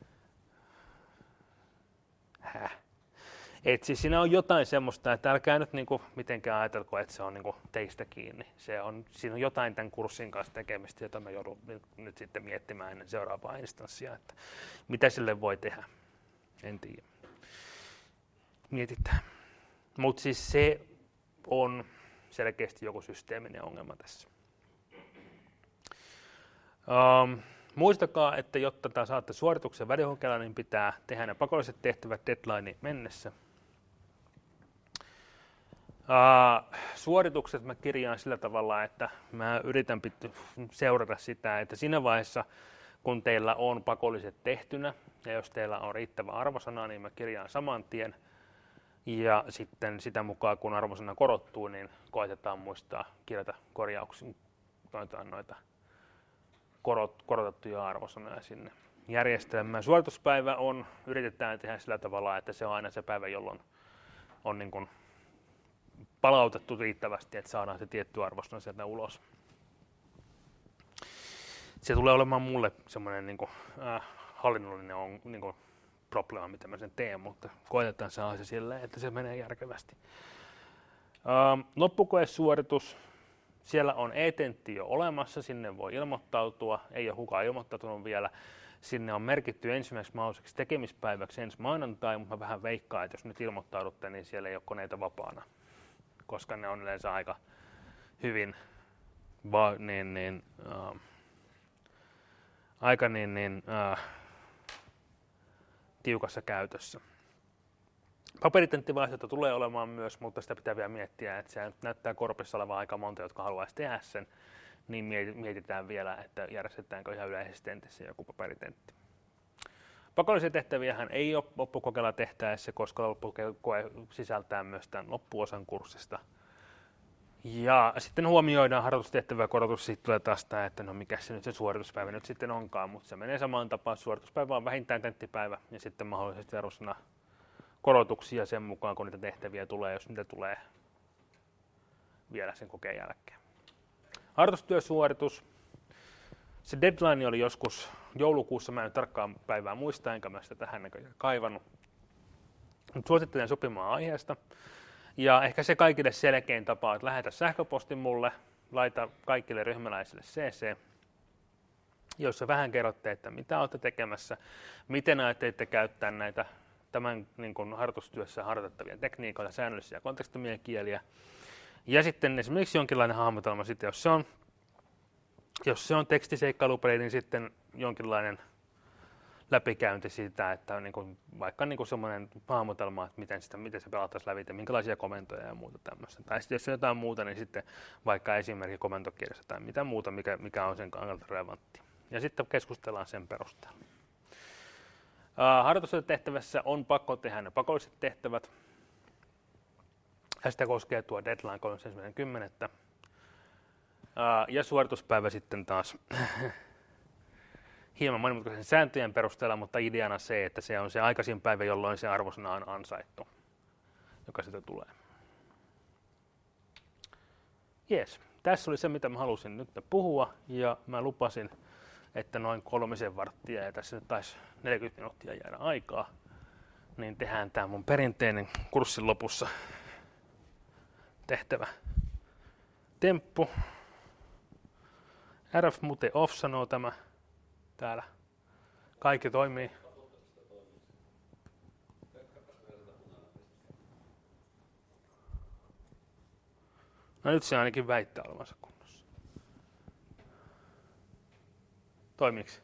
Et siis siinä on jotain semmoista, että älkää nyt niinku mitenkään ajatelko, että se on niinku teistä kiinni. Siinä on jotain tämän kurssin kanssa tekemistä, jota mä joudun nyt sitten miettimään ennen seuraavaa instanssia, että mitä sille voi tehdä. En tiedä. Mietitään. Mutta siis se on selkeästi joku systeeminen ongelma tässä. Muistakaa, että jotta saatte suorituksen välihokeella, niin pitää tehdä ne pakolliset tehtävät deadlineen mennessä. Suoritukset mä kirjaan sillä tavalla, että mä yritän seurata sitä, että siinä vaiheessa, kun teillä on pakolliset tehtynä, ja jos teillä on riittävä arvosana, niin mä kirjaan saman tien. Ja sitten sitä mukaan, kun arvosana korottuu, niin koetetaan muistaa kirjata korjauksia noita korotettuja arvosanoja sinne järjestelmään. Suorituspäivä yritetään tehdä sillä tavalla, että se on aina se päivä, jolloin on niin kuin palautettu riittävästi, että saadaan se tietty arvosana sieltä ulos. Se tulee olemaan mulle semmoinen niin kuin, hallinnollinen niin kuin probleema, mitä mä sen teen, mutta koetetaan saada se silleen, että se menee järkevästi. Loppukoesuoritus. Siellä on e-tentti jo olemassa, sinne voi ilmoittautua, ei ole kukaan ilmoittautunut vielä. Sinne on merkitty ensimmäiseksi mahdolliseksi tekemispäiväksi ensi maanantai, mutta mä vähän veikkaan, että jos nyt ilmoittaudutte, niin siellä ei ole koneita vapaana, koska ne on yleensä aika hyvin tiukassa käytössä. Paperitenttivaiheita tulee olemaan myös, mutta sitä pitää vielä miettiä, että se näyttää korpissa olevan aika monta, jotka haluaisi tehdä sen, niin mietitään vielä, että järjestetäänkö ihan yleisessä tentissä joku paperitentti. Pakollisia tehtäviähän ei ole loppukokeilla tehtäessä, koska loppukoe sisältää myös tämän loppuosan kurssista. Ja sitten huomioidaan harjoitustehtävä korotus, sitten tulee taas tämä, että no mikä se nyt se suorituspäivä nyt sitten onkaan, mutta se menee samaan tapaan, suorituspäivä on vähintään tenttipäivä ja sitten mahdollisesti arvosana korotuksia sen mukaan, kun niitä tehtäviä tulee, jos niitä tulee vielä sen kokeen jälkeen. Harjoitustyösuoritus. Se deadline oli joskus joulukuussa, mä en tarkkaan päivää muista, enkä mä sitä tähän näköjään kaivannut. Mutta suosittelen sopimaan aiheesta. Ja ehkä se kaikille selkein tapa, että lähetä sähköposti mulle, laita kaikille ryhmäläisille CC, jossa vähän kerrotte, että mitä olette tekemässä, miten ajattelitte käyttää näitä tämän niin kuin harjoitustyössä harjoitettavia tekniikoita, säännöllisiä kontekstittomia kieliä. Ja sitten esimerkiksi jonkinlainen hahmotelma, sitten, jos se on tekstiseikkailupeli, niin sitten jonkinlainen läpikäynti siitä, että on niin kuin, vaikka niin kuin semmoinen hahmotelma, että miten se pelattaisiin läpi, minkälaisia komentoja ja muuta tämmöistä. Tai sitten jos on jotain muuta, niin sitten vaikka esimerkki komentokirjassa tai mitä muuta, mikä on sen kannalta relevantti. Ja sitten keskustellaan sen perusteella. Harjoitustehtävässä on pakko tehdä ne pakolliset tehtävät. Ja sitä koskee tuo deadline 31.10. Ja suorituspäivä sitten taas hieman monimutkaisen sääntöjen perusteella, mutta ideana se, että se on se aikaisin päivä, jolloin se arvosana on ansaittu, joka sitä tulee. Jees, tässä oli se, mitä mä halusin nyt puhua, ja mä lupasin, että noin 3 varttia, ja tässä nyt taisi 40 minuuttia jäädä aikaa, niin tehdään tämä mun perinteinen kurssin lopussa tehtävä temppu. RF mute off sanoo tämä täällä. Kaikki toimii. No nyt se ainakin väittää olevansa kunnossa. Toimiks?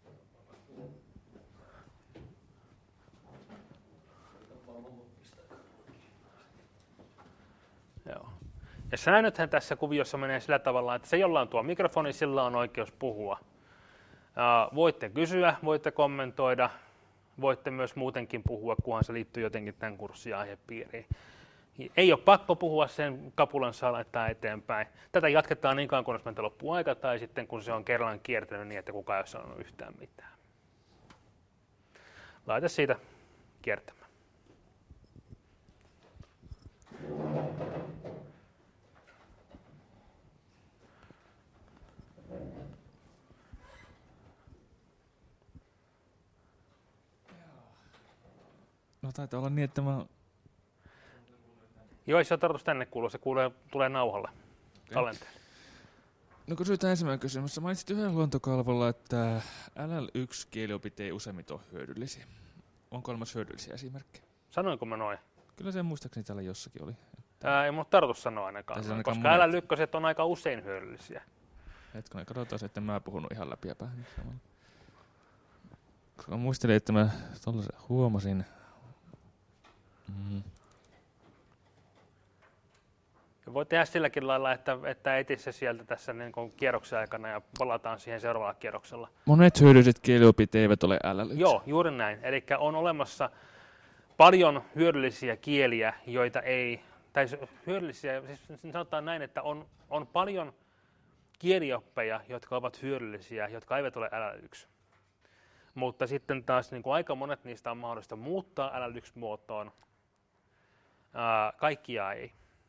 Joo. Ja säännöthän tässä kuviossa menee sillä tavalla, että se jolla on tuo mikrofoni, sillä on oikeus puhua. Voitte kysyä, voitte kommentoida, voitte myös muutenkin puhua, kunhan se liittyy jotenkin tämän kurssin aihepiiriin. Ei ole pakko puhua, sen kapulan saa laittaa eteenpäin. Tätä jatketaan niin kauan, kunnes meiltä loppuu aika, tai sitten kun se on kerran kiertänyt niin, että kukaan ei ole sanonut yhtään mitään. Laita siitä kiertämään. No taitaa olla niin, että mä... Joo, ei se ole tarkoitus tänne kuulua, se tulee nauhalle. Tallenteen. No kysytään ensimmäinen kysymys. Sä mainitsit yhden luontokalvolla, että LL1-kieliopit ei useimmiten ole hyödyllisiä. Onko olemassa hyödyllisiä esimerkkejä? Sanoinko mä noin? Kyllä se muistaakseni täällä jossakin oli. Ei mun tarkoitus sanoa ainakaan, koska LL1 on aika usein hyödyllisiä. Hetkonen, katsotaan se, että mä puhunut ihan läpi ja päähän samalla. Koska muistelin, että mä tollasen huomasin. Voi tehdä silläkin lailla, että etit se sieltä tässä niin kuin kierroksen aikana ja palataan siihen seuraavalla kierroksella. Monet hyödylliset kieliopit eivät ole LL1. Joo, juuri näin. Eli on olemassa paljon hyödyllisiä kieliä, joita ei, tai hyödyllisiä, siis sanotaan näin, että on paljon kielioppeja, jotka ovat hyödyllisiä, jotka eivät ole LL1. Mutta sitten taas niin kuin aika monet niistä on mahdollista muuttaa LL1-muotoon. Kaikkia ei.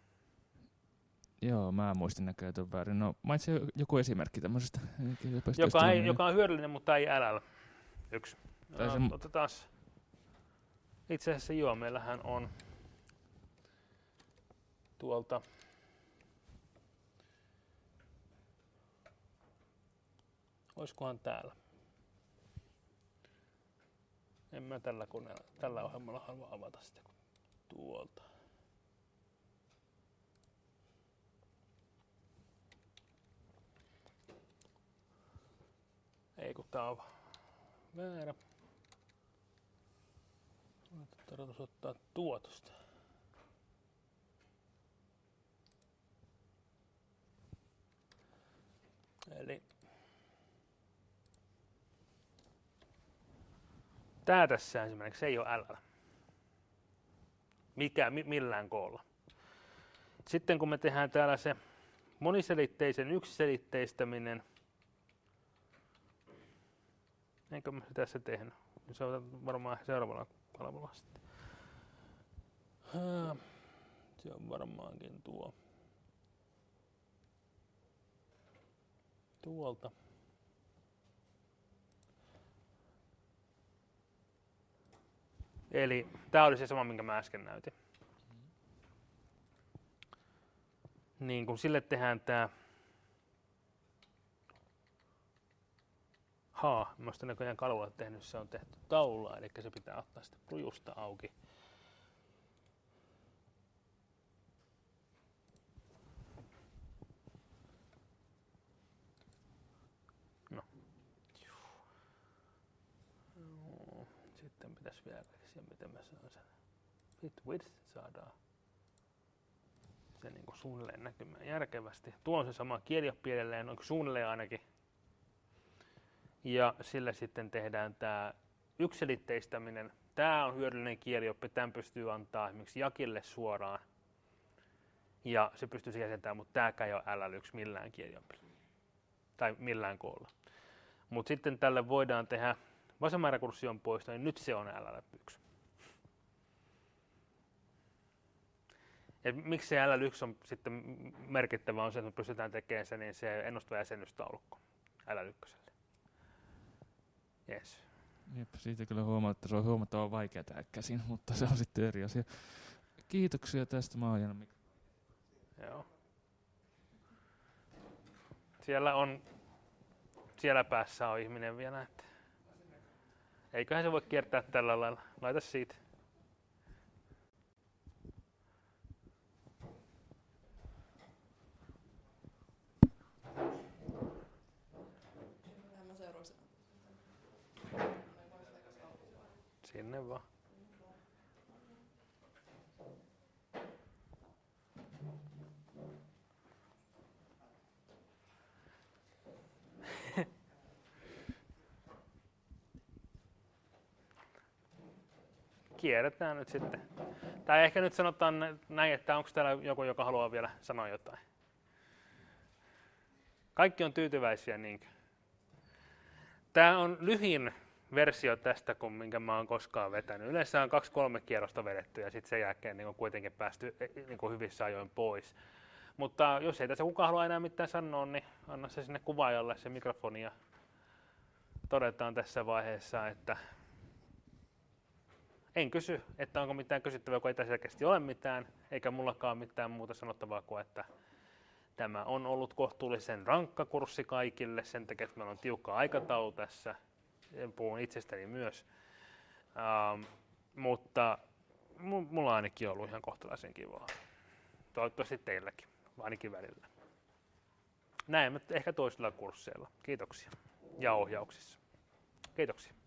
Joo, mä muistin näköjään väärin. No, mainitsi joku esimerkki tämmöisestä kieliopista. Joka on hyödyllinen, mutta ei LL1. Otetaan. Itse asiassa joo, meillähän on tuolta oiskohan täällä? En mä tällä ohjelmalla halua avata sitä tuolta. Ei kun tää on väärä. Tarkoitus ottaa tuotosta. Eli tää tässä esimerkiksi se ei ole L. Millään koolla. Sitten kun me tehdään täällä se moniselitteisen yksiselitteistäminen, enkö mä tässä tehnyt? Se on varmaan seuraavalla kalvolla sitten. Se on varmaankin tuolta. Eli tää oli se sama, minkä mä äsken näytin. Niin kun sille tehdään tää minusta näköjään kalvolla tehnyt, se on tehty taululla, eli se pitää ottaa sitten plujusta auki. No. Sitten pitäisi vielä keksiä, miten mä saan sen fit width saadaan se niin kuin suunnilleen näkymään järkevästi. Tuo on se sama kielioppi edelleen, onko suunnilleen ainakin. Ja sillä sitten tehdään tämä yksiselitteistäminen. Tämä on hyödyllinen kielioppi, tämän pystyy antaa esimerkiksi Jakille suoraan. Ja se pystyy jäsentämään, mutta tämäkään ei ole LL1 millään kieliopilla. Tai millään koolla. Mutta sitten tälle voidaan tehdä vasenmääräkurssion poisto, niin nyt se on LL1. Ja miksi se LL1 on sitten merkittävä on se, että me pystytään tekemään se, niin se ennustava jäsennystaulukko LL1. Yes. Jep, siitä kyllä huomaa, että se on huomattavan vaikea tehdä käsin, mutta se on sitten eri asia. Kiitoksia tästä, Maajana. Joo. Siellä päässä on ihminen vielä, että eiköhän se voi kiertää tällä lailla. Laita siitä. Sinne vaan. kierretään nyt sitten. Tai ehkä nyt sanotaan näin, että onko täällä joku, joka haluaa vielä sanoa jotain. Kaikki on tyytyväisiä, niinkö? Tämä on lyhin versio tästä, minkä mä oon koskaan vetänyt. Yleensä on 2-3 kierrosta vedetty ja sitten sen jälkeen niin on kuitenkin päästy niin kuin hyvissä ajoin pois. Mutta jos ei tässä kukaan halua enää mitään sanoa, niin anna se sinne kuvaajalle se mikrofoni ja todetaan tässä vaiheessa, että en kysy, että onko mitään kysyttävää, kun ei tässä selkeästi ole mitään, eikä mullakaan mitään muuta sanottavaa kuin, että tämä on ollut kohtuullisen rankka kurssi kaikille, sen takia, että meillä on tiukka aikataulu tässä, puhun itsestäni myös, mutta mulla on ainakin ollut ihan kohtalaisen kivaa. Toivottavasti teilläkin, ainakin välillä. Näemme ehkä toisilla kursseilla. Kiitoksia. Ja ohjauksissa. Kiitoksia.